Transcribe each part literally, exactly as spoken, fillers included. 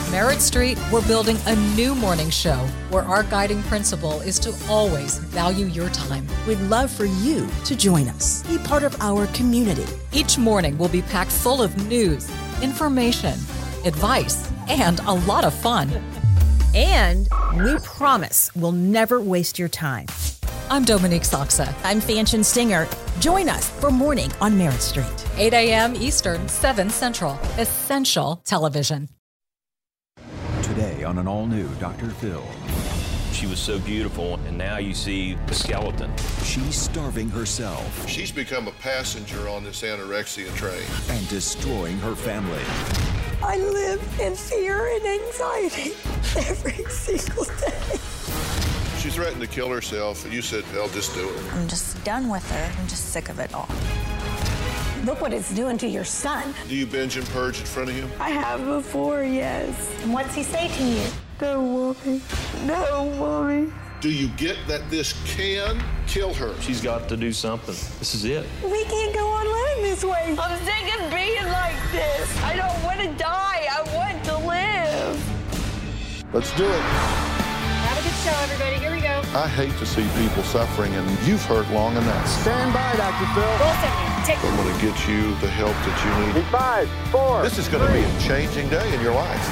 Merritt Street, we're building a new morning show where our guiding principle is to always value your time. We'd love for you to join us. Be part of our community. Each morning will be packed full of news, information, advice, and a lot of fun. And we promise we'll never waste your time. I'm Dominique Soxa. I'm Fanchon Singer. Join us for Morning on Merritt Street. eight a.m. Eastern, seven Central. Essential television. Today on an all-new Doctor Phil. She was so beautiful, and now you see the skeleton. She's starving herself. She's become a passenger on this anorexia train. And destroying her family. I live in fear and anxiety every single day. She threatened to kill herself, and you said, hell, just do it. I'm just done with her. I'm just sick of it all. Look what it's doing to your son. Do you binge and purge in front of him? I have before, yes. And what's he say to you? No, mommy. No, mommy. Do you get that this can kill her? She's got to do something. This is it. We can't go on living this way. I'm sick of being like this. I don't want to die. I want to live. Let's do it. Have a good show, everybody. Here we go. I hate to see people suffering, and you've hurt long enough. Stand by, Doctor Phil. Roll seventy. Take I'm going to get you the help that you need. Five, four, This is going to be a changing day in your life.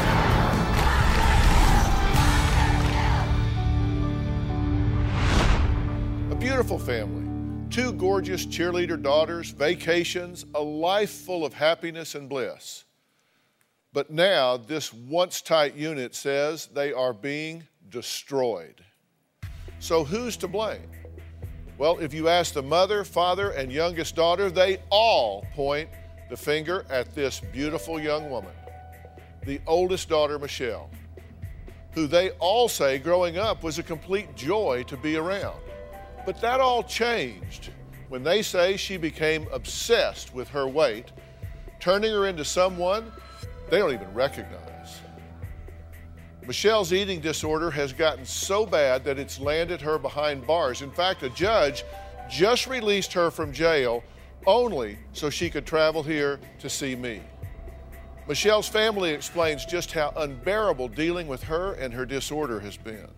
A beautiful family. Two gorgeous cheerleader daughters, vacations, a life full of happiness and bliss. But now this once tight unit says they are being destroyed. So who's to blame? Well, if you ask the mother, father, and youngest daughter, they all point the finger at this beautiful young woman, the oldest daughter, Michelle, who they all say growing up was a complete joy to be around. But that all changed when they say she became obsessed with her weight, turning her into someone they don't even recognize. Michelle's eating disorder has gotten so bad that it's landed her behind bars. In fact, a judge just released her from jail only so she could travel here to see me. Michelle's family explains just how unbearable dealing with her and her disorder has been.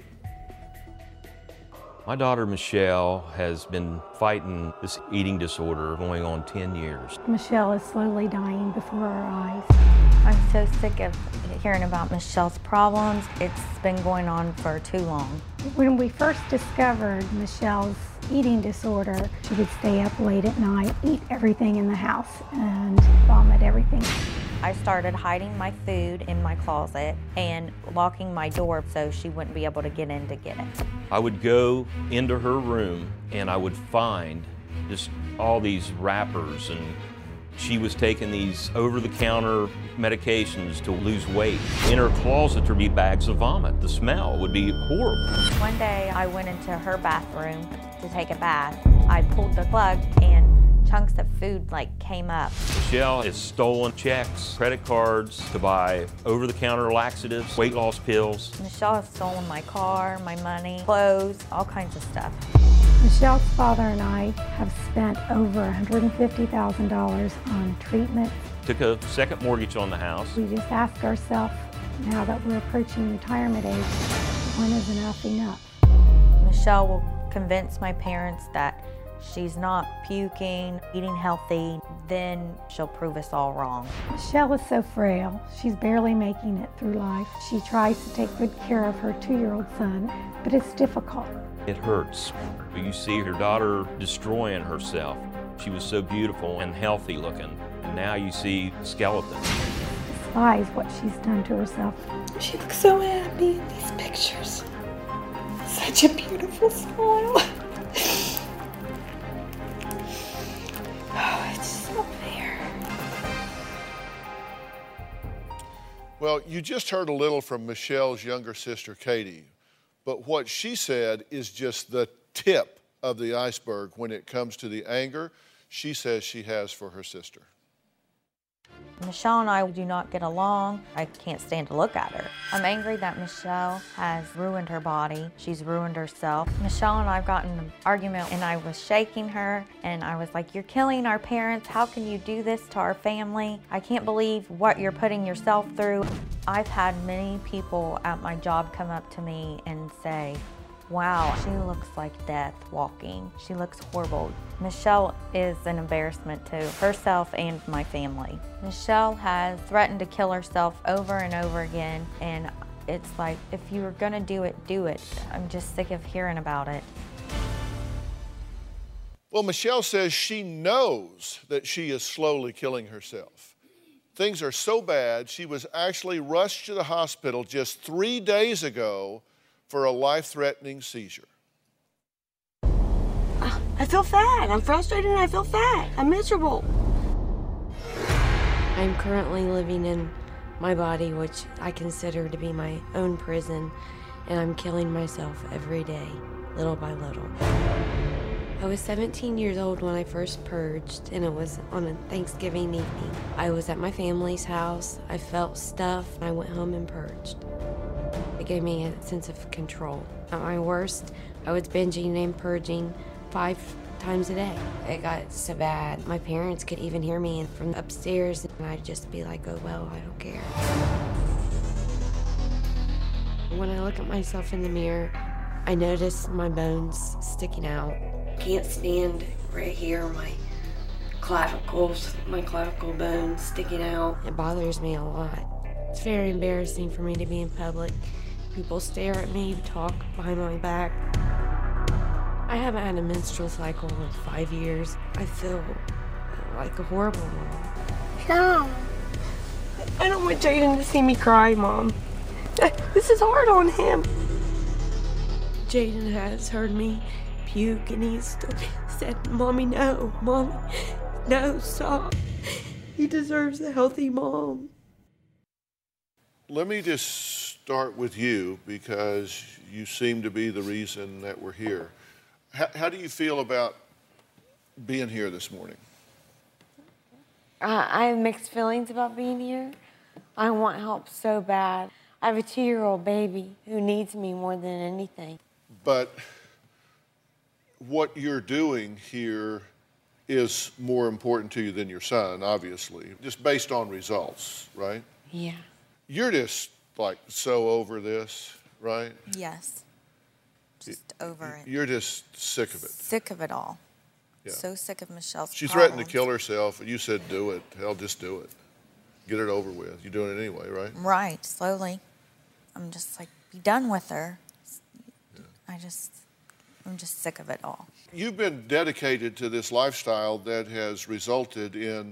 My daughter Michelle has been fighting this eating disorder going on ten years. Michelle is slowly dying before our eyes. I'm so sick of hearing about Michelle's problems. It's been going on for too long. When we first discovered Michelle's eating disorder, she would stay up late at night, eat everything in the house, and vomit everything. I started hiding my food in my closet and locking my door so she wouldn't be able to get in to get it. I would go into her room and I would find just all these wrappers, and she was taking these over-the-counter medications to lose weight. In her closet there'd be bags of vomit. The smell would be horrible. One day I went into her bathroom to take a bath. I pulled the plug and chunks of food like came up. Michelle has stolen checks, credit cards to buy over-the-counter laxatives, weight loss pills. Michelle has stolen my car, my money, clothes, all kinds of stuff. Michelle's father and I have spent over one hundred fifty thousand dollars on treatment. Took a second mortgage on the house. We just ask ourselves, now that we're approaching retirement age, when is enough enough? Michelle will convince my parents that she's not puking, eating healthy, then she'll prove us all wrong. Michelle is so frail. She's barely making it through life. She tries to take good care of her two-year-old son, but it's difficult. It hurts. You see her daughter destroying herself. She was so beautiful and healthy looking, and now you see skeleton. Despise what she's done to herself. She looks so happy in these pictures. Such a beautiful smile. Oh, it's up there. Well, you just heard a little from Michelle's younger sister, Katie, but what she said is just the tip of the iceberg when it comes to the anger she says she has for her sister. Michelle and I do not get along. I can't stand to look at her. I'm angry that Michelle has ruined her body. She's ruined herself. Michelle and I have gotten in an argument and I was shaking her and I was like, you're killing our parents. How can you do this to our family? I can't believe what you're putting yourself through. I've had many people at my job come up to me and say, wow, she looks like death walking. She looks horrible. Michelle is an embarrassment to herself and my family. Michelle has threatened to kill herself over and over again, and it's like, if you were gonna do it, do it. I'm just sick of hearing about it. Well, Michelle says she knows that she is slowly killing herself. Things are so bad, she was actually rushed to the hospital just three days ago for a life-threatening seizure. I feel fat. I'm frustrated and I feel fat. I'm miserable. I'm currently living in my body, which I consider to be my own prison, and I'm killing myself every day, little by little. I was seventeen years old when I first purged, and it was on a Thanksgiving evening. I was at my family's house. I felt stuff. I went home and purged. It gave me a sense of control. At my worst, I was binging and purging five times a day. It got so bad, my parents could even hear me from upstairs, and I'd just be like, oh, well, I don't care. When I look at myself in the mirror, I notice my bones sticking out. Can't stand right here, my clavicles, my clavicle bones sticking out. It bothers me a lot. It's very embarrassing for me to be in public. People stare at me, talk behind my back. I haven't had a menstrual cycle in five years. I feel like a horrible mom. No. I don't want Jaden to see me cry, Mom. This is hard on him. Jaden has heard me puke and he's still said, Mommy, no. Mommy, no, stop. He deserves a healthy mom. Let me just start with you because you seem to be the reason that we're here. How, how do you feel about being here this morning? Uh, I have mixed feelings about being here. I want help so bad. I have a two-year-old baby who needs me more than anything. But what you're doing here is more important to you than your son, obviously, just based on results, right? Yeah. You're just like so over this, right? Yes. Just over it. You're just sick of it. Sick of it all. Yeah. So sick of Michelle's She problems. threatened to kill herself, and you said, do it. Hell, just do it. Get it over with. You're doing it anyway, right? Right, slowly. I'm just like, be done with her. Yeah. I just, I'm just sick of it all. You've been dedicated to this lifestyle that has resulted in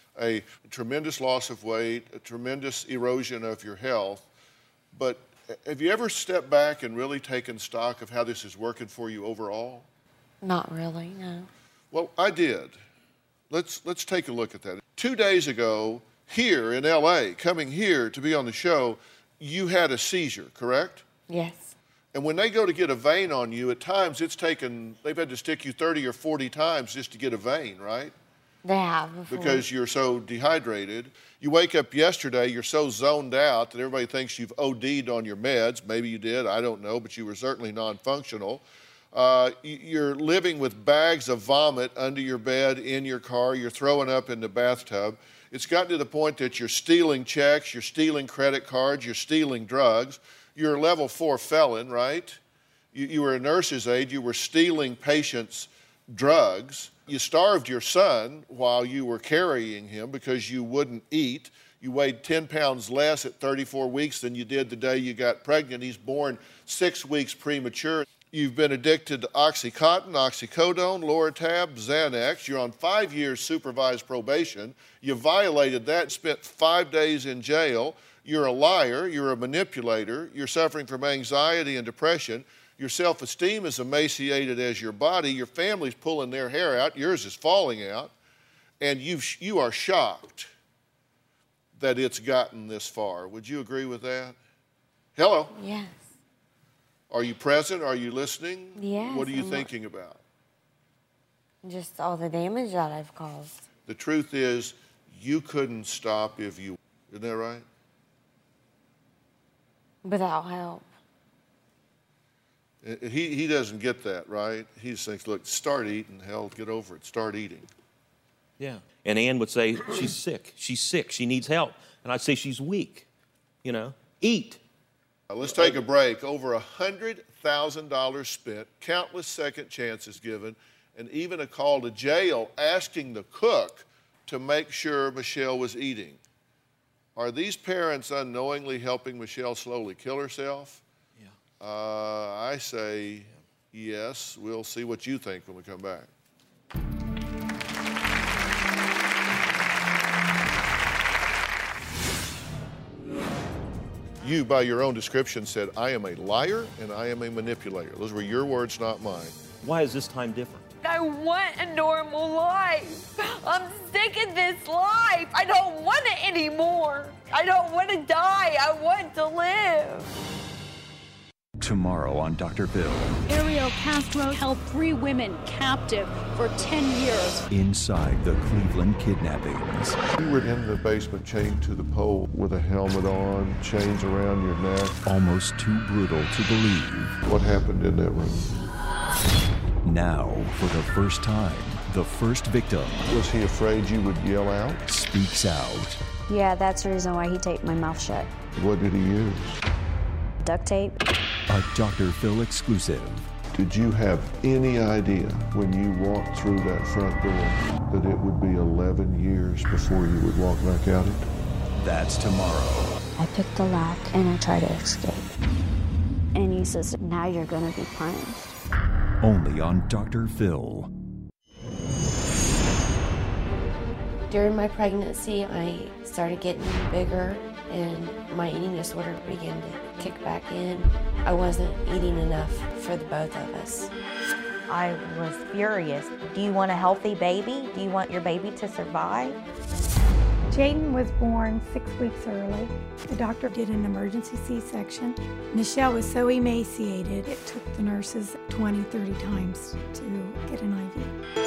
a tremendous loss of weight, a tremendous erosion of your health. But have you ever stepped back and really taken stock of how this is working for you overall? Not really, no. Well, I did. Let's, let's take a look at that. Two days ago, here in L A, coming here to be on the show, you had a seizure, correct? Yes. And when they go to get a vein on you, at times it's taken, they've had to stick you thirty or forty times just to get a vein, right? They have before. Because you're so dehydrated. You wake up yesterday, you're so zoned out that everybody thinks you've O D'd on your meds. Maybe you did, I don't know, but you were certainly non-functional. Uh, you're living with bags of vomit under your bed, in your car. You're throwing up in the bathtub. It's gotten to the point that you're stealing checks, you're stealing credit cards, you're stealing drugs. You're a level four felon, right? You, you were a nurse's aide. You were stealing patients' drugs. You starved your son while you were carrying him because you wouldn't eat. You weighed ten pounds less at thirty-four weeks than you did the day you got pregnant. He's born six weeks premature. You've been addicted to Oxycontin, Oxycodone, Loratab, Xanax. You're on five years supervised probation. You violated that, spent five days in jail. You're a liar. You're a manipulator. You're suffering from anxiety and depression. Your self-esteem is emaciated as your body. Your family's pulling their hair out. Yours is falling out. And you've, you are shocked that it's gotten this far. Would you agree with that? Hello? Yes. Are you present? Are you listening? Yes. What are you I'm thinking about? Just all the damage that I've caused. The truth is, you couldn't stop if you, isn't that right? Without help. He, he doesn't get that, right? He just thinks, look, start eating, hell, get over it, start eating. Yeah. And Ann would say, she's sick, she's sick, she needs help. And I'd say, she's weak, you know, eat. Now, let's take a break. Over one hundred thousand dollars spent, countless second chances given, and even a call to jail asking the cook to make sure Michelle was eating. Are these parents unknowingly helping Michelle slowly kill herself? Yeah. Uh, I say yes. We'll see what you think when we come back. You, by your own description, said, I am a liar and I am a manipulator. Those were your words, not mine. Why is this time different? I want a normal life. I'm sick of this life. I don't want it anymore. I don't want to die. I want to live. Tomorrow on Doctor Phil. Ariel Castro held three women captive for ten years. Inside the Cleveland kidnappings. You were in the basement chained to the pole with a helmet on, chains around your neck. Almost too brutal to believe. What happened in that room? Now, for the first time, the first victim. Was he afraid you would yell out? Speaks out. Yeah, that's the reason why he taped my mouth shut. What did he use? Duct tape. A Doctor Phil exclusive. Did you have any idea when you walked through that front door that it would be eleven years before you would walk back out it? That's tomorrow. I picked the lock and I tried to escape. And he says, now you're going to be punished. Only on Doctor Phil. During my pregnancy, I started getting bigger and my eating disorder began to kick back in. I wasn't eating enough for the both of us. I was furious. Do you want a healthy baby? Do you want your baby to survive? Jaden was born six weeks early. The doctor did an emergency C-section. Michelle was so emaciated, it took the nurses twenty, thirty times to get an I V.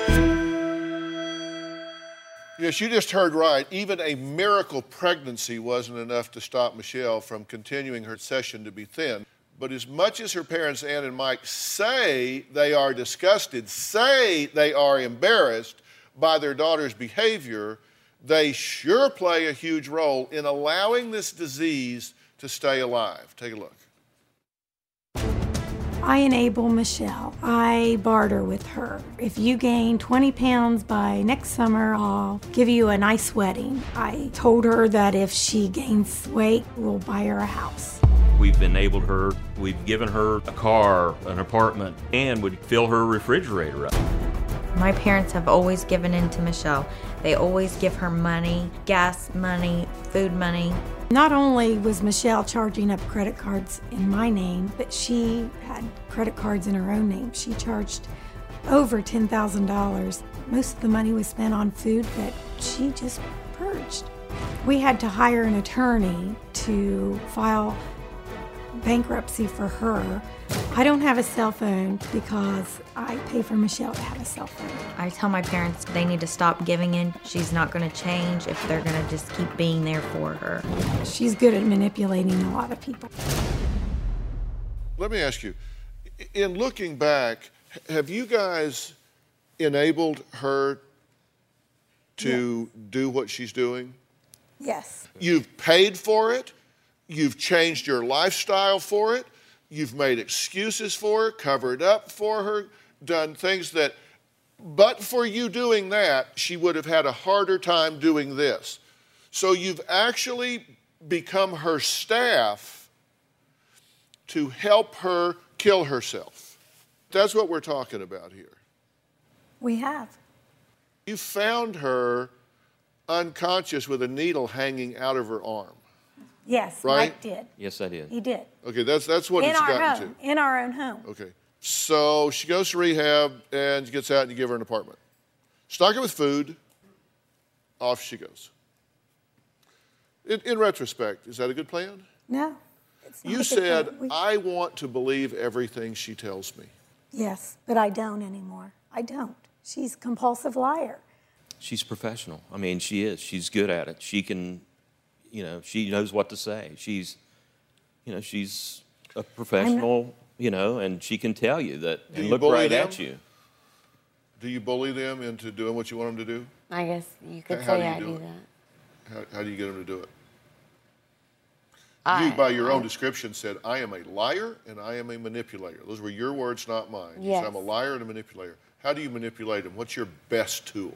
Yes, you just heard right. Even a miracle pregnancy wasn't enough to stop Michelle from continuing her session to be thin. But as much as her parents, Ann and Mike, say they are disgusted, say they are embarrassed by their daughter's behavior, they sure play a huge role in allowing this disease to stay alive. Take a look. I enable Michelle. I barter with her. If you gain twenty pounds by next summer, I'll give you a nice wedding. I told her that if she gains weight, we'll buy her a house. We've enabled her, we've given her a car, an apartment, and would fill her refrigerator up. My parents have always given in to Michelle. They always give her money, gas money, food money. Not only was Michelle charging up credit cards in my name, but she had credit cards in her own name. She charged over ten thousand dollars. Most of the money was spent on food that she just purged. We had to hire an attorney to file bankruptcy for her. I don't have a cell phone because I pay for Michelle to have a cell phone. I tell my parents they need to stop giving in. She's not going to change if they're going to just keep being there for her. She's good at manipulating a lot of people. Let me ask you, in looking back, have you guys enabled her to yes. do what she's doing? Yes. You've paid for it. You've changed your lifestyle for it. You've made excuses for her, covered up for her, done things that, but for you doing that, she would have had a harder time doing this. So you've actually become her staff to help her kill herself. That's what we're talking about here. We have. You found her unconscious with a needle hanging out of her arm. Yes, right? Mike did. Yes, I did. He did. Okay, that's that's what in it's our gotten home, to. In our own home. Okay, so she goes to rehab and gets out and you give her an apartment. Stock it with food, off she goes. In, in retrospect, is that a good plan? No. It's not you a good said, plan. We... I want to believe everything she tells me. Yes, but I don't anymore. I don't. She's a compulsive liar. She's professional. I mean, she is. She's good at it. She can, you know, she knows what to say. She's, you know, she's a professional, you know, and she can tell you that and look right them? at you. Do you bully them into doing what you want them to do? I guess you could How say do you I do do it? that. How, how do you get them to do it? I, you, by your I, own description, said, I am a liar and I am a manipulator. Those were your words, not mine. You Yes. said, I'm a liar and a manipulator. How do you manipulate them? What's your best tool?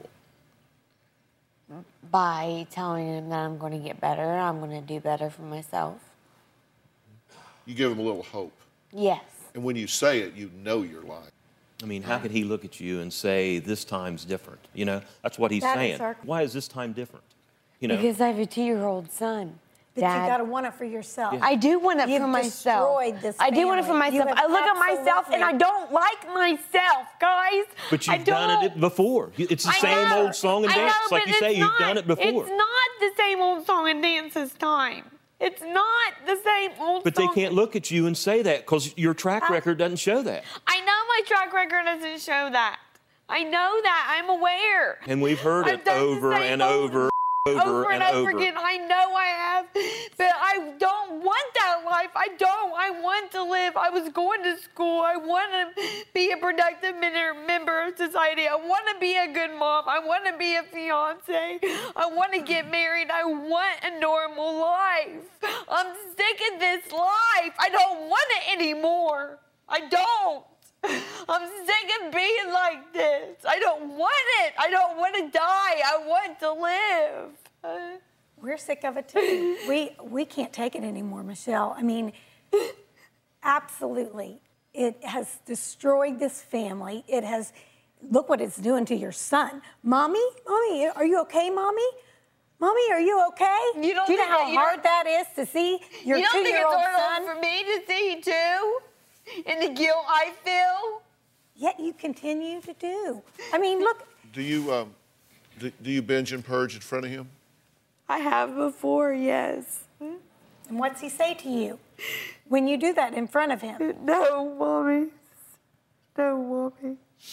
By telling them that I'm going to get better, I'm going to do better for myself. You give them a little hope. Yes. And when you say it, you know you're lying. I mean, how could he look at you and say, this time's different? You know, that's what he's That is saying. our- Why is this time different? You know, Because I have a two-year-old son. But Dad. you got to want it for yourself. I do want it You've for myself. destroyed this I do want it for family. You myself. have I look at myself and I absolutely- don't like myself, guys. but I you've done it before. It's the I same know. old song and I dance. know, like but you say, it's you've not- done it before. It's not the same old song and dance this time. It's not the same old But they song. can't look at you and say that because your track record doesn't show that. I know my track record doesn't show that. I know that. I'm aware. And we've heard I've it done the over same and old- over, over, over and, over over. again. I know I have, but I don't want that life. I don't. I want to live. I was going to school. I want to be a productive member member of society. I want to be a good mom. I want to be a fiance. I want to get married. I want a normal life. I'm sick of this life. I don't want it anymore. I don't. I'm sick of being like this. I don't want it. I don't want to die. I want to live. Uh, We're sick of it too. we we can't take it anymore, Michelle. I mean, absolutely. It has destroyed this family. It has, look what it's doing to your son. Mommy, mommy, are you okay, mommy? Mommy, are you okay? You don't Do you know think how that- you hard that is to see your you don't think it's two-year-old hard son? for me to see too? And the guilt I feel? Yet you continue to do. I mean, look. Do you, um, do, do you binge and purge in front of him? I have before, yes. And what's he say to you when you do that in front of him? No, Mommy. No, Mommy.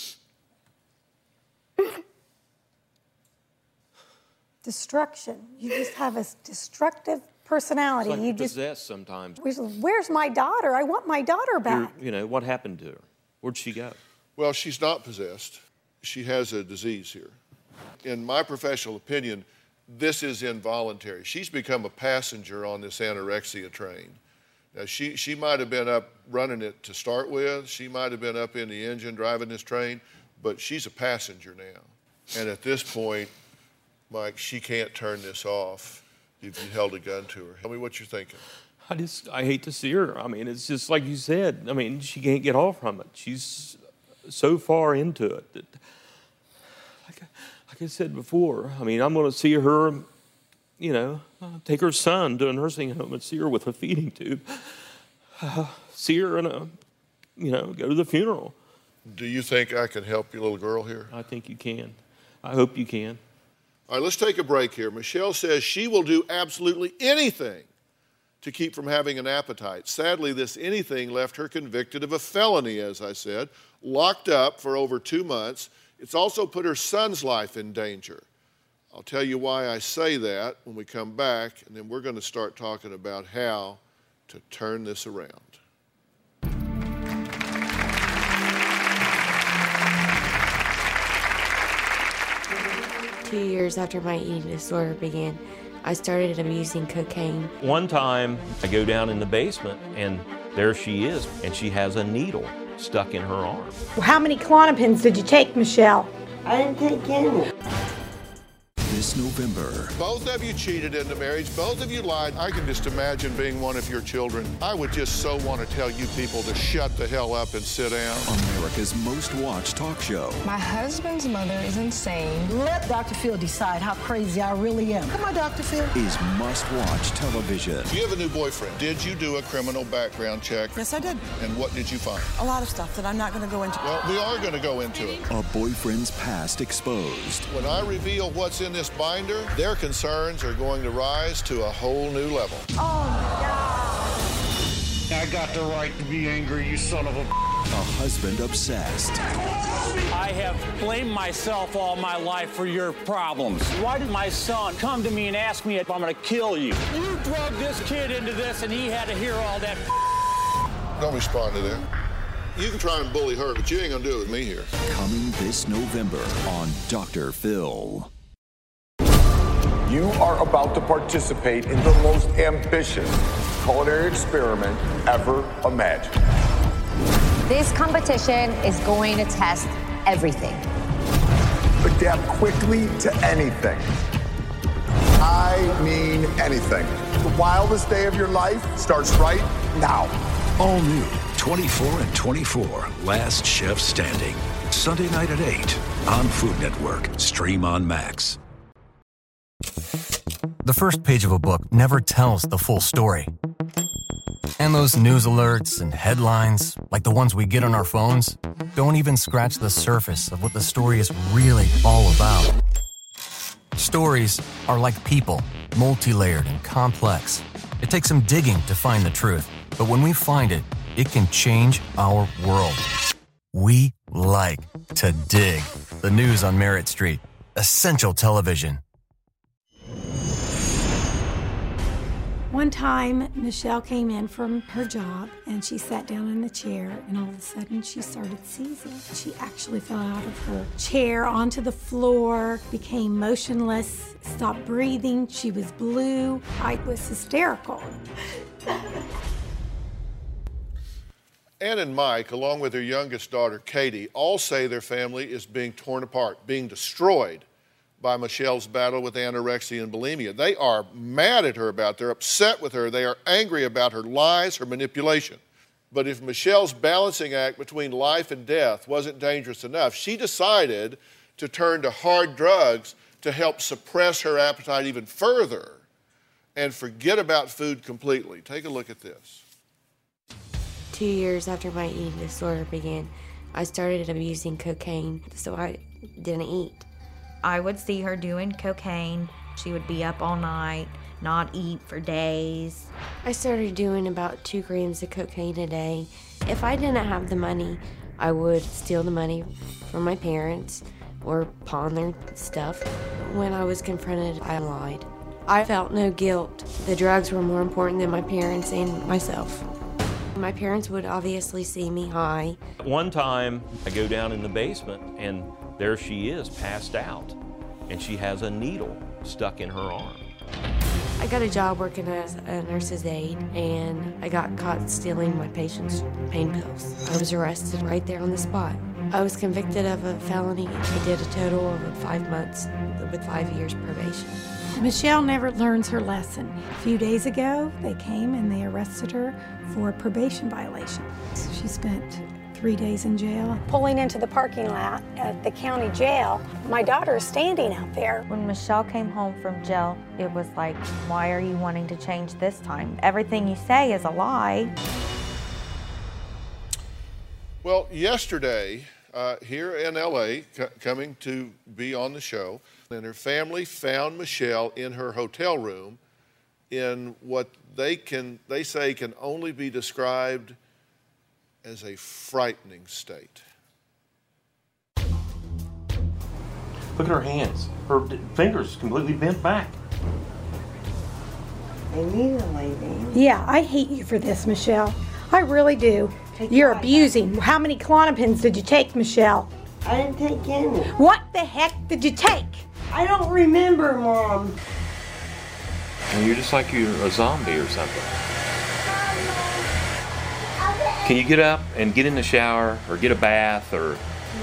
Destruction. You just have a destructive personality. It's like you you're just, possessed sometimes. where's, where's my daughter? I want my daughter back. You're- you know, what happened to her? Where'd she go? Well, she's not possessed. She has a disease here. In my professional opinion, this is involuntary. She's become a passenger on this anorexia train. Now, she, she might have been up running it to start with. She might have been up in the engine driving this train, but she's a passenger now. And at this point, Mike, she can't turn this off if you held a gun to her. Tell me what you're thinking. I just, I hate to see her. I mean, it's just like you said. I mean, she can't get off from it. She's so far into it that, like, like I said before, I mean, I'm going to see her, you know, uh, take her son to a nursing home and see her with a feeding tube. Uh, see her in a, you know, go to the funeral. Do you think I can help your little girl here? I think you can. I hope you can. All right, let's take a break here. Michelle says she will do absolutely anything to keep from having an appetite. Sadly, this anything left her convicted of a felony, as I said, locked up for over two months. It's also put her son's life in danger. I'll tell you why I say that when we come back, and then we're going to start talking about how to turn this around. Two years after my eating disorder began, I started abusing cocaine. One time, I go down in the basement, and there she is, and she has a needle stuck in her arm. How many Klonopins did you take, Michelle? I didn't take any. This November, Both of you cheated in the marriage. Both of you lied. I can just imagine being one of your children. I would just so want to tell you people to shut the hell up and sit down. America's most watched talk show. My husband's mother is insane. Let Doctor Phil decide how crazy I really am. Come on, Doctor Phil. Is must-watch television. You have a new boyfriend. Did you do a criminal background check? Yes, I did. And what did you find? A lot of stuff that I'm not going to go into. Well, we are going to go into it. A boyfriend's past exposed. When I reveal what's in this binder, their concerns are going to rise to a whole new level. I got the right to be angry, you son of a. a husband obsessed. I have blamed myself all my life for your problems. Why did my son come to me and ask me if I'm going to kill you? You drug this kid into this, and he had to hear all that. Don't respond to that. You can try and bully her, but you ain't gonna do it with me here. Coming this November on Doctor Phil. You are about to participate in the most ambitious culinary experiment ever imagined. This competition is going to test everything. Adapt quickly to anything. I mean anything. The wildest day of your life starts right now. All new, twenty-four and twenty-four, Last Chef Standing. Sunday night at eight on Food Network. Stream on Max. The first page of a book never tells the full story. And those news alerts and headlines, like the ones we get on our phones, don't even scratch the surface of what the story is really all about. Stories are like people, multi-layered and complex. It takes some digging to find the truth, but when we find it, it can change our world. We like to dig. The news on Merritt Street. Essential television. One time, Michelle came in from her job and she sat down in the chair, and all of a sudden she started seizing. She actually fell out of her chair onto the floor, became motionless, stopped breathing. She was blue. I was hysterical. Ann and Mike, along with their youngest daughter, Katie, all say their family is being torn apart, being destroyed by Michelle's battle with anorexia and bulimia. They are mad at her about it. They're upset with her. They are angry about her lies, her manipulation. But if Michelle's balancing act between life and death wasn't dangerous enough, she decided to turn to hard drugs to help suppress her appetite even further and forget about food completely. Take a look at this. Two years after my eating disorder began, I started abusing cocaine, so I didn't eat. I would see her doing cocaine. She would be up all night, not eat for days. I started doing about two grams of cocaine a day. If I didn't have the money, I would steal the money from my parents or pawn their stuff. When I was confronted, I lied. I felt no guilt. The drugs were more important than my parents and myself. My parents would obviously see me high. One time, I go down in the basement, and there she is, passed out, and she has a needle stuck in her arm. I got a job working as a nurse's aide, and I got caught stealing my patients' pain pills. I was arrested right there on the spot. I was convicted of a felony. I did a total of five months with five years probation. Michelle never learns her lesson. A few days ago, they came and they arrested her for a probation violation. She spent three days in jail. Pulling into the parking lot at the county jail, my daughter is standing out there. When Michelle came home from jail, it was like, why are you wanting to change this time? Everything you say is a lie. Well, yesterday, uh, here in L A, c- coming to be on the show, and her family found Michelle in her hotel room in what they can, they say can only be described as a frightening state. Look at her hands. Her d- fingers completely bent back. They need a lady. Yeah, I hate you for this, Michelle. I really do. Take You're your abusing. How many Klonopins did you take, Michelle? I didn't take any. What the heck did you take? I don't remember, Mom. And you're just like you're a zombie or something. Can you get up and get in the shower or get a bath or...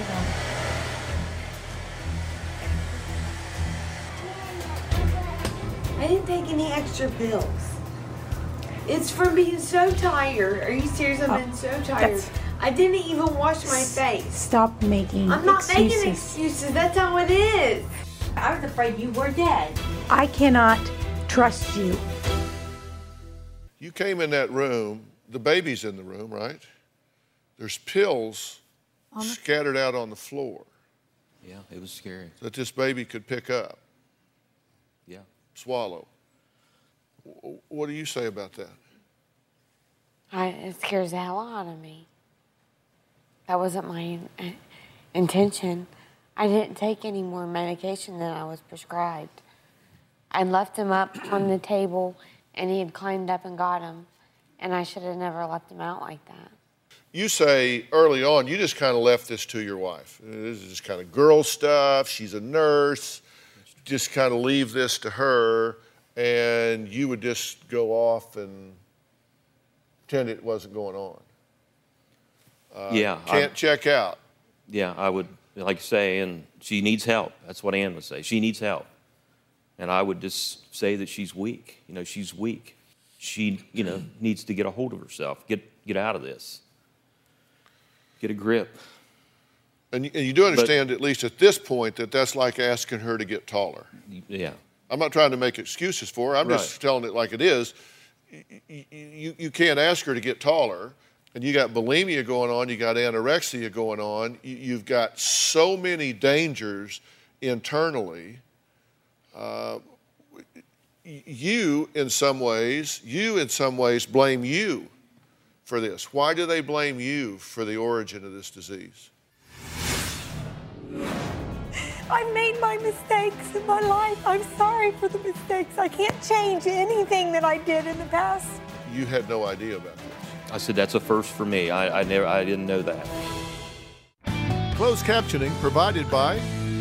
I didn't take any extra pills. It's from being so tired. Are you serious? I've been so tired. that's- I didn't even wash my face. Stop making I'm not excuses. making excuses. That's how it is. I was afraid you were dead. I cannot trust you. You came in that room, the baby's in the room, right? There's pills On the- scattered out on the floor Yeah, it was scary. that this baby could pick up, Yeah. swallow. W- What do you say about that? I, it scares the hell out of me. That wasn't my uh, intention. I didn't take any more medication than I was prescribed. I left him up on the table, and he had climbed up and got him, and I should have never left him out like that. You say early on, you just kind of left this to your wife. This is just kind of girl stuff. She's a nurse. Just kind of leave this to her, and you would just go off and pretend it wasn't going on. Uh, yeah. Can't I, check out. Yeah, I would, like you say, and she needs help. That's what Ann would say. She needs help. And I would just say that she's weak. You know, she's weak. She, you know, needs to get a hold of herself, get get out of this, get a grip. And you, and you do understand, but, at least at this point, that that's like asking her to get taller. Yeah. I'm not trying to make excuses for her. I'm right. just telling it like it is. You, you, you can't ask her to get taller. And you got bulimia going on. You got anorexia going on. You, you've got so many dangers internally. Uh, you, in some ways, you in some ways blame you for this. Why do they blame you for the origin of this disease? I've made my mistakes in my life. I'm sorry for the mistakes. I can't change anything that I did in the past. You had no idea about this. I said, that's a first for me. I, I never, I didn't know that. Closed captioning provided by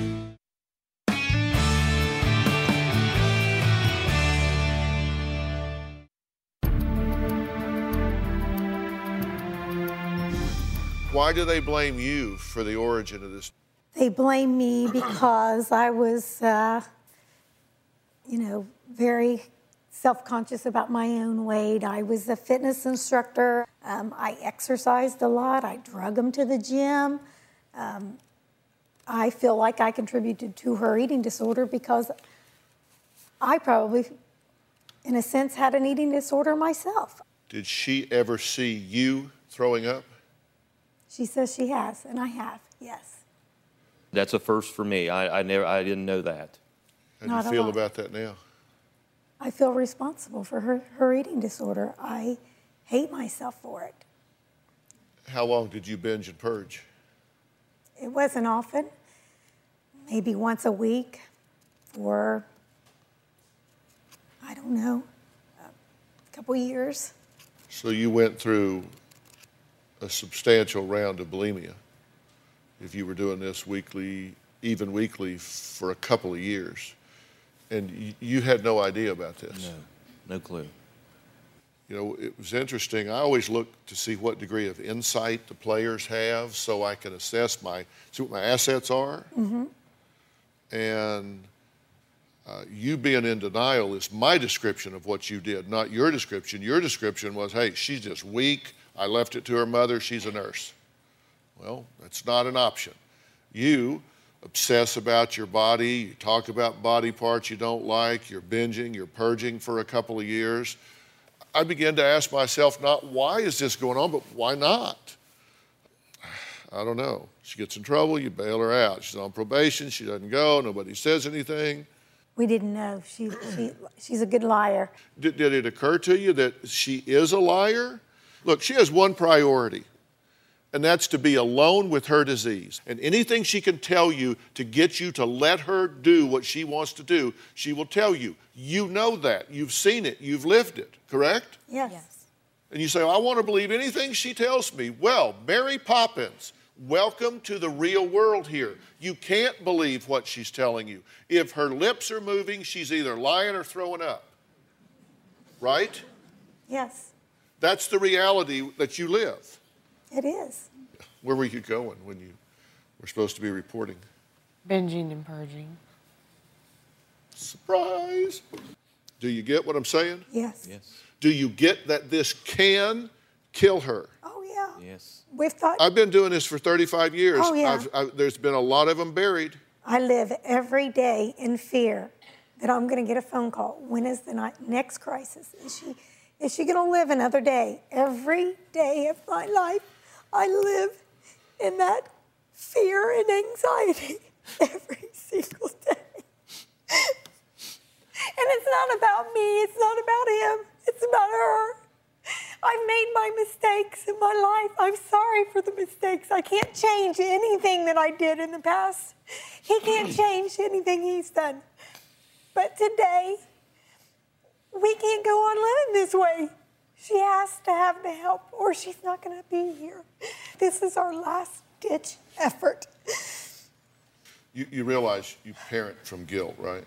Why do they blame you for the origin of this? They blame me because I was, uh, you know, very self-conscious about my own weight. I was a fitness instructor. Um, I exercised a lot. I drug them to the gym. Um, I feel like I contributed to her eating disorder because I probably, in a sense, had an eating disorder myself. Did she ever see you throwing up? She says she has, and I have, yes. That's a first for me. I, I never, I didn't know that. How do you feel about that now? I feel responsible for her, her eating disorder. I hate myself for it. How long did you binge and purge? It wasn't often, maybe once a week for, I don't know, a couple years. So you went through a substantial round of bulimia if you were doing this weekly, even weekly, for a couple of years. And you, you had no idea about this? No, no clue. You know, it was interesting. I always look to see what degree of insight the players have so I can assess my, see what my assets are. Mm-hmm. And uh, you being in denial is my description of what you did, not your description. Your description was, hey, she's just weak. I left it to her mother. She's a nurse. Well, that's not an option. You obsess about your body. You talk about body parts you don't like. You're binging. You're purging for a couple of years. I began to ask myself, not why is this going on, but why not? I don't know. She gets in trouble, you bail her out. She's on probation. She doesn't go. Nobody says anything. We didn't know. She, she, she's a good liar. Did, did it occur to you that she is a liar? Look, she has one priority, and that's to be alone with her disease. And anything she can tell you to get you to let her do what she wants to do, she will tell you. You know that. You've seen it. You've lived it, correct? Yes. yes. And you say, I want to believe anything she tells me. Well, Mary Poppins, welcome to the real world here. You can't believe what she's telling you. If her lips are moving, she's either lying or throwing up. Right? Yes. That's the reality that you live. It is. Where were you going when you were supposed to be reporting? Binging and purging. Surprise. Do you get what I'm saying? Yes. Yes. Do you get that this can kill her? Oh, yeah. Yes. We've thought. I've been doing this for thirty-five years. Oh, yeah. I've, I've, there's been a lot of them buried. I live every day in fear that I'm going to get a phone call. When is the night, next crisis? Is she, is she going to live another day? Every day of my life, I live in that fear and anxiety every single day. And it's not about me. It's not about him. It's about her. I've made my mistakes in my life. I'm sorry for the mistakes. I can't change anything that I did in the past. He can't change anything he's done. But today, we can't go on living this way. She has to have the help or she's not going to be here. This is our last ditch effort. You, you realize you parent from guilt, right?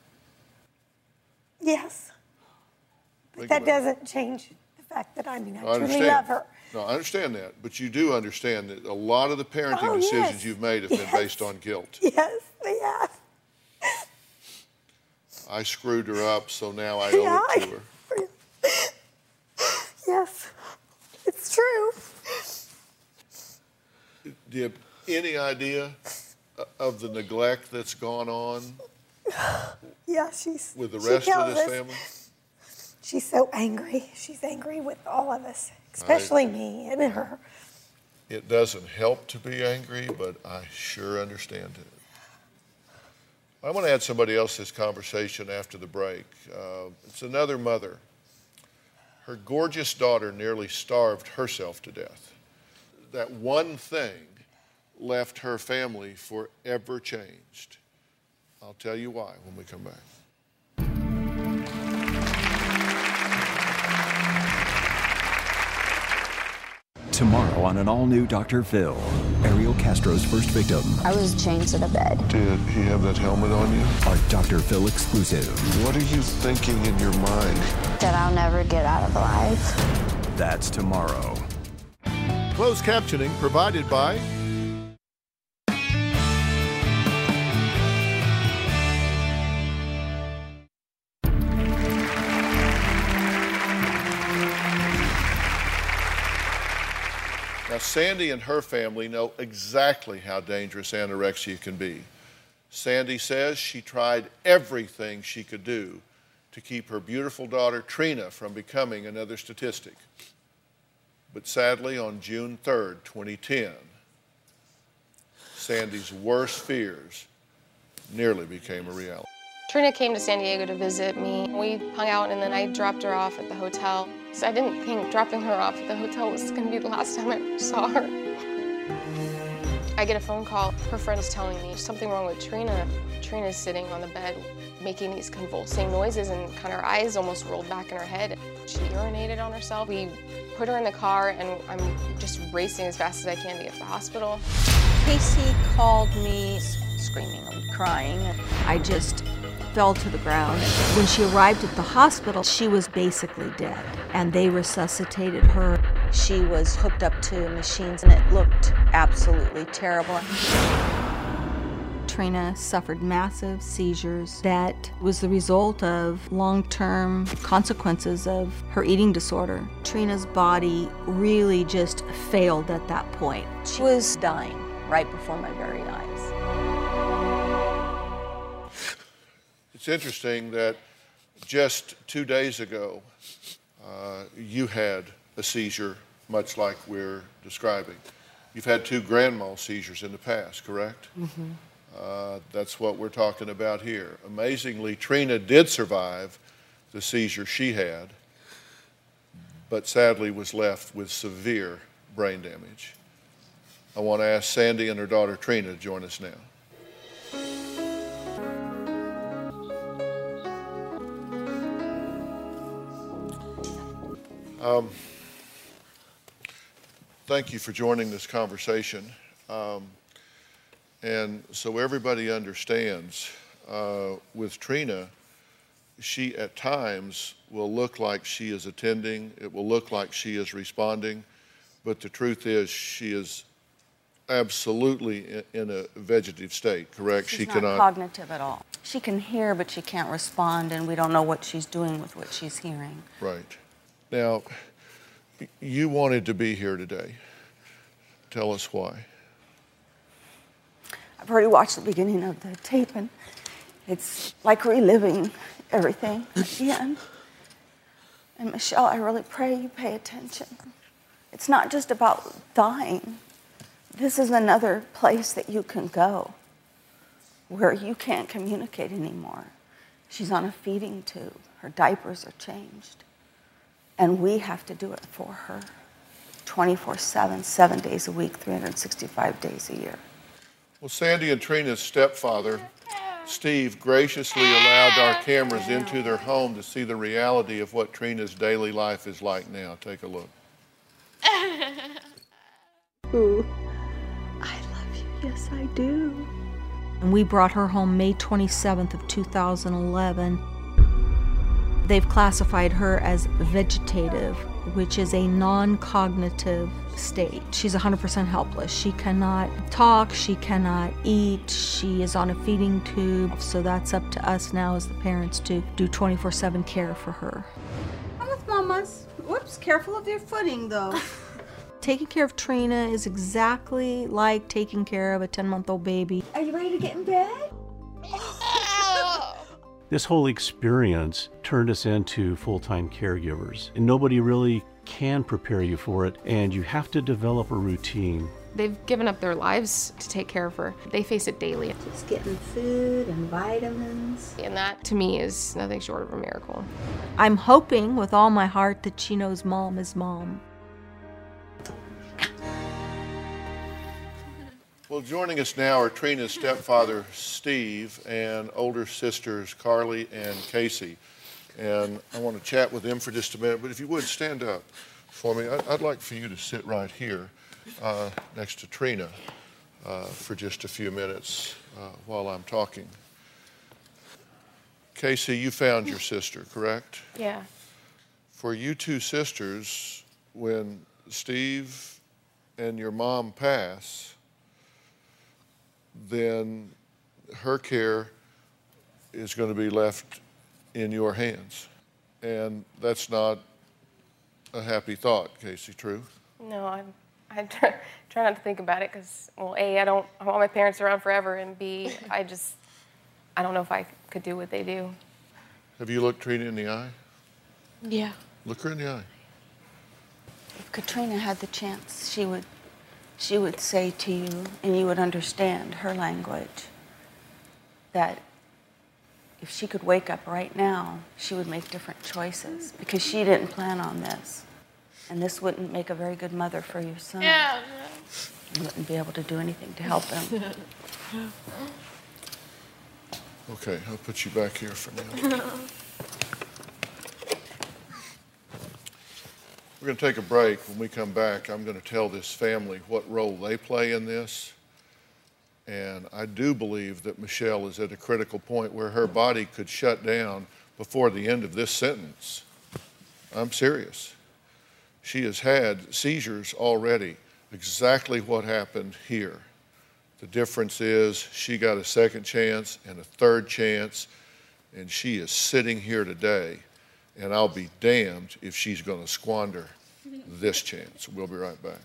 Yes. But Think that about it. doesn't change the fact that I mean, I, I truly understand. love her. No, I understand that, but you do understand that a lot of the parenting Oh, decisions yes. you've made have been Yes. based on guilt. Yes, they have. I screwed her up, so now I Yeah, owe it to her. Yes, it's true. Do you have any idea of the neglect that's gone on Yeah, she's with the she rest of tells this us family? She's so angry. She's angry with all of us, especially me and her. It doesn't help to be angry, but I sure understand it. I want to add somebody else to this conversation after the break. Uh, it's another mother. Her gorgeous daughter nearly starved herself to death. That one thing left her family forever changed. I'll tell you why when we come back. Tomorrow on an all-new Doctor Phil, Ariel Castro's first victim. I was chained to the bed. Did he have that helmet on you? Our Doctor Phil exclusive. What are you thinking in your mind? That I'll never get out of life. That's tomorrow. Closed captioning provided by Now, Sandy and her family know exactly how dangerous anorexia can be. Sandy says she tried everything she could do to keep her beautiful daughter, Trina, from becoming another statistic. But sadly, on June third, twenty ten, Sandy's worst fears nearly became a reality. Trina came to San Diego to visit me. We hung out and then I dropped her off at the hotel. So I didn't think dropping her off at the hotel was gonna be the last time I ever saw her. I get a phone call. Her friend is telling me something wrong with Trina. Trina's sitting on the bed making these convulsing noises and kind of her eyes almost rolled back in her head. She urinated on herself. We put her in the car and I'm just racing as fast as I can to get to the hospital. Casey called me screaming and crying. I just fell to the ground. When she arrived at the hospital, she was basically dead, and they resuscitated her. She was hooked up to machines, and it looked absolutely terrible. Trina suffered massive seizures that was the result of long-term consequences of her eating disorder. Trina's body really just failed at that point. She was dying right before my very eyes. It's interesting that just two days ago, uh, you had a seizure, much like we're describing. You've had two grand mal seizures in the past, correct? Mm-hmm. Uh, that's what we're talking about here. Amazingly, Trina did survive the seizure she had, but sadly was left with severe brain damage. I want to ask Sandy and her daughter Trina to join us now. Um, thank you for joining this conversation. Um, and so everybody understands, uh, with Trina, she at times will look like she is attending, it will look like she is responding, but the truth is she is absolutely in, in a vegetative state, correct? She's she not cannot. cognitive at all. She can hear, but she can't respond, and we don't know what she's doing with what she's hearing. Right. Now, you wanted to be here today. Tell us why. I've already watched the beginning of the tape, and it's like reliving everything again. And Michelle, I really pray you pay attention. It's not just about dying. This is another place that you can go where you can't communicate anymore. She's on a feeding tube. Her diapers are changed. And we have to do it for her. twenty-four seven, seven days a week, three hundred sixty-five days a year. Well, Sandy and Trina's stepfather, Steve, graciously allowed our cameras into their home to see the reality of what Trina's daily life is like now. Take a look. Ooh, I love you. Yes, I do. And we brought her home May twenty-seventh of two thousand eleven. They've classified her as vegetative, which is a non-cognitive state. She's one hundred percent helpless. She cannot talk, she cannot eat, she is on a feeding tube, so that's up to us now as the parents to do twenty-four seven care for her. Come with mamas. Whoops, careful of your footing though. Taking care of Trina is exactly like taking care of a ten-month-old baby. Are you ready to get in bed? This whole experience turned us into full-time caregivers, and nobody really can prepare you for it, and you have to develop a routine. They've given up their lives to take care of her. They face it daily. Just getting food and vitamins. And that, to me, is nothing short of a miracle. I'm hoping with all my heart that she knows mom is mom. Well, joining us now are Trina's stepfather, Steve, and older sisters, Carly and Casey. And I want to chat with them for just a minute, but if you would, stand up for me. I'd, I'd like for you to sit right here uh, next to Trina uh, for just a few minutes uh, while I'm talking. Casey, you found your sister, correct? Yeah. For you two sisters, when Steve and your mom pass, then her care is going to be left in your hands. And that's not a happy thought, Casey, true? No, I'm, I try, try not to think about it because, well, A, I don't I want my parents around forever, and B, I just, I don't know if I could do what they do. Have you looked Trina in the eye? Yeah. Look her in the eye. If Katrina had the chance, she would she would say to you, and you would understand her language, that if she could wake up right now, she would make different choices because she didn't plan on this. And this wouldn't make a very good mother for your son. Yeah. You wouldn't be able to do anything to help him. Okay, I'll put you back here for now. We're going to take a break. When we come back, I'm going to tell this family what role they play in this. And I do believe that Michelle is at a critical point where her body could shut down before the end of this sentence. I'm serious. She has had seizures already, exactly what happened here. The difference is she got a second chance and a third chance, and she is sitting here today. And I'll be damned if she's going to squander this chance. We'll be right back.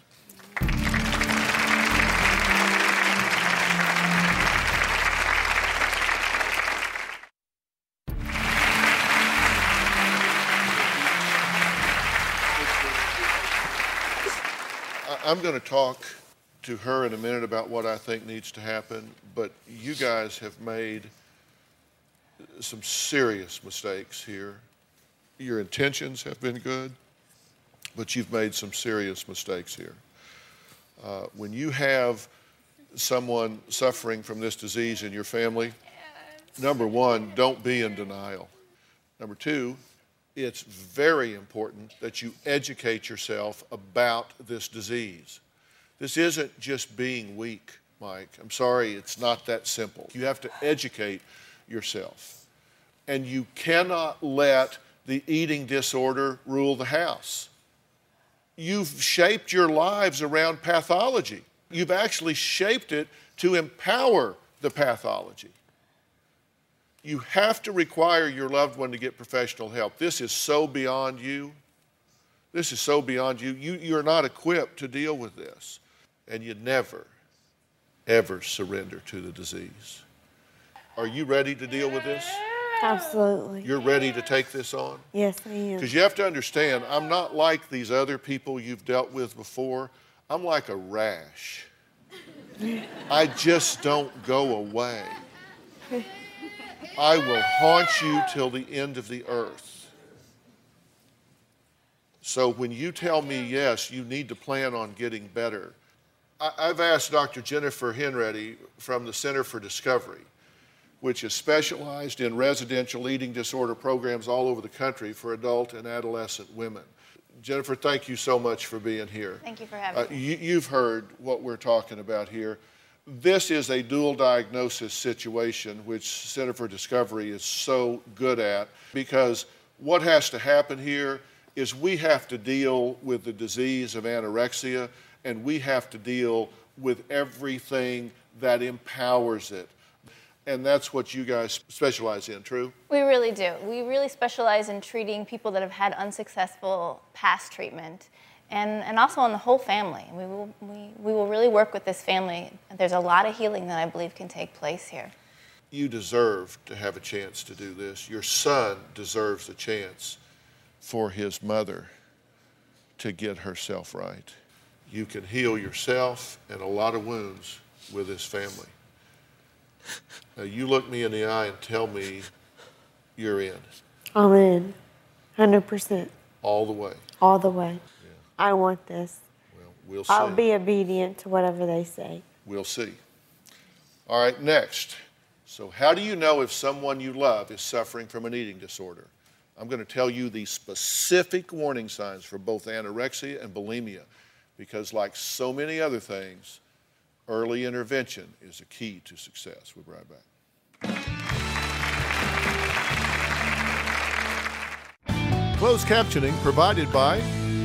I'm going to talk to her in a minute about what I think needs to happen, but you guys have made some serious mistakes here. Your intentions have been good, but you've made some serious mistakes here. Uh, when you have someone suffering from this disease in your family, number one, don't be in denial. Number two, it's very important that you educate yourself about this disease. This isn't just being weak, Mike. I'm sorry, it's not that simple. You have to educate yourself. And you cannot let the eating disorder rule the house. You've shaped your lives around pathology. You've actually shaped it to empower the pathology. You have to require your loved one to get professional help. This is so beyond you. This is so beyond you. you you're not equipped to deal with this. And you never, ever surrender to the disease. Are you ready to deal with this? Absolutely. You're ready to take this on? Yes, I am. Because you have to understand, I'm not like these other people you've dealt with before. I'm like a rash. I just don't go away. I will haunt you till the end of the earth. So when you tell me yes, you need to plan on getting better. I, I've asked Doctor Jennifer Henready from the Center for Discovery, which is specialized in residential eating disorder programs all over the country for adult and adolescent women. Jennifer, thank you so much for being here. Thank you for having uh, me. You, you've heard what we're talking about here. This is a dual diagnosis situation, which Center for Discovery is so good at, because what has to happen here is we have to deal with the disease of anorexia, and we have to deal with everything that empowers it. And that's what you guys specialize in, true? We really do. We really specialize in treating people that have had unsuccessful past treatment, and, and also on the whole family. We will, we, we will really work with this family. There's a lot of healing that I believe can take place here. You deserve to have a chance to do this. Your son deserves a chance for his mother to get herself right. You can heal yourself and a lot of wounds with this family. Now, you look me in the eye and tell me you're in. I'm in, one hundred percent. All the way. All the way. Yeah. I want this. Well, we'll see. I'll be obedient to whatever they say. We'll see. All right, next. So how do you know if someone you love is suffering from an eating disorder? I'm going to tell you the specific warning signs for both anorexia and bulimia, because like so many other things, early intervention is a key to success. We'll be right back. Closed captioning provided by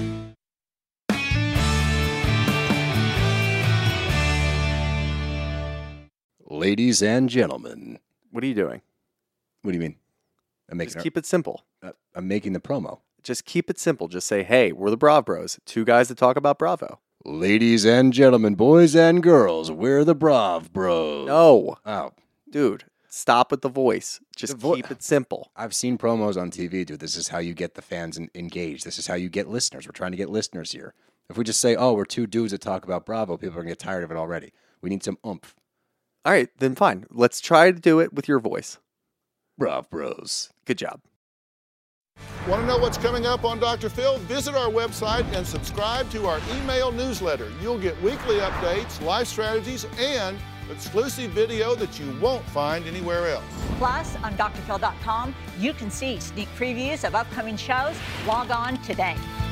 Ladies and gentlemen. What are you doing? What do you mean? I'm making Just keep it simple. Uh, I'm making the promo. Just keep it simple. Just say, hey, we're the Brav Bros, two guys that talk about Bravo. Ladies and gentlemen, boys and girls, we're the Brav Bros. No. Oh. Dude, stop with the voice. Just the vo- keep it simple. I've seen promos on T V, dude. This is how you get the fans in- engaged. This is how you get listeners. We're trying to get listeners here. If we just say, oh, we're two dudes that talk about Bravo, people are going to get tired of it already. We need some oomph. All right, then fine. Let's try to do it with your voice. Brav Bros. Good job. Want to know what's coming up on Doctor Phil? Visit our website and subscribe to our email newsletter. You'll get weekly updates, life strategies, and exclusive video that you won't find anywhere else. Plus, on D R Phil dot com, you can see sneak previews of upcoming shows. Log on today.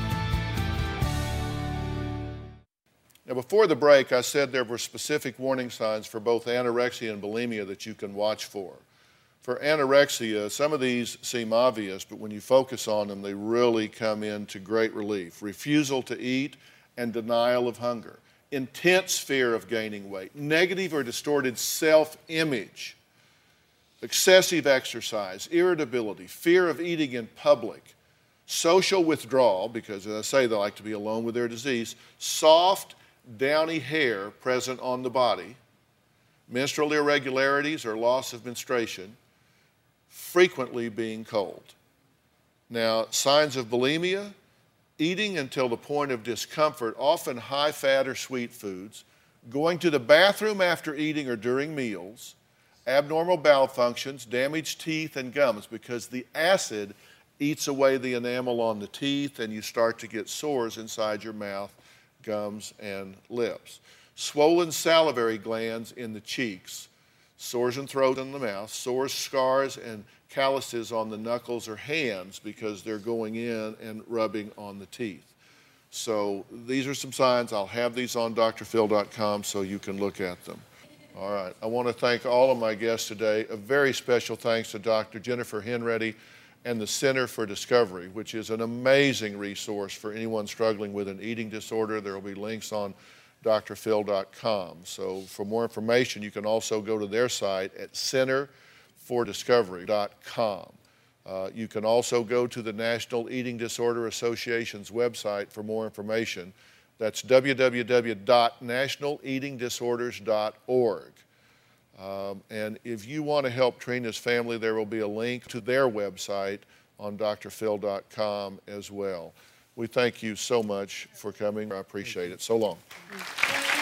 Now, before the break, I said there were specific warning signs for both anorexia and bulimia that you can watch for. For anorexia, some of these seem obvious, but when you focus on them, they really come into great relief. Refusal to eat and denial of hunger. Intense fear of gaining weight. Negative or distorted self-image. Excessive exercise. Irritability. Fear of eating in public. Social withdrawal, because as I say, they like to be alone with their disease. Soft, downy hair present on the body. Menstrual irregularities or loss of menstruation. Frequently being cold. Now, signs of bulimia, eating until the point of discomfort, often high fat or sweet foods, going to the bathroom after eating or during meals, abnormal bowel functions, damaged teeth and gums, because the acid eats away the enamel on the teeth and you start to get sores inside your mouth, gums, and lips. Swollen salivary glands in the cheeks, sores and throat in the mouth, sores, scars, and calluses on the knuckles or hands because they're going in and rubbing on the teeth. So these are some signs. I'll have these on D R Phil dot com so you can look at them. All right. I want to thank all of my guests today. A very special thanks to Doctor Jennifer Henready and the Center for Discovery, which is an amazing resource for anyone struggling with an eating disorder. There will be links on D R Phil dot com. So for more information, you can also go to their site at center for discovery dot com. Uh, you can also go to the National Eating Disorder Association's website for more information. That's w w w dot national eating disorders dot org. Um, and if you want to help Trina's family, there will be a link to their website on D R Phil dot com as well. We thank you so much for coming. I appreciate it. So long.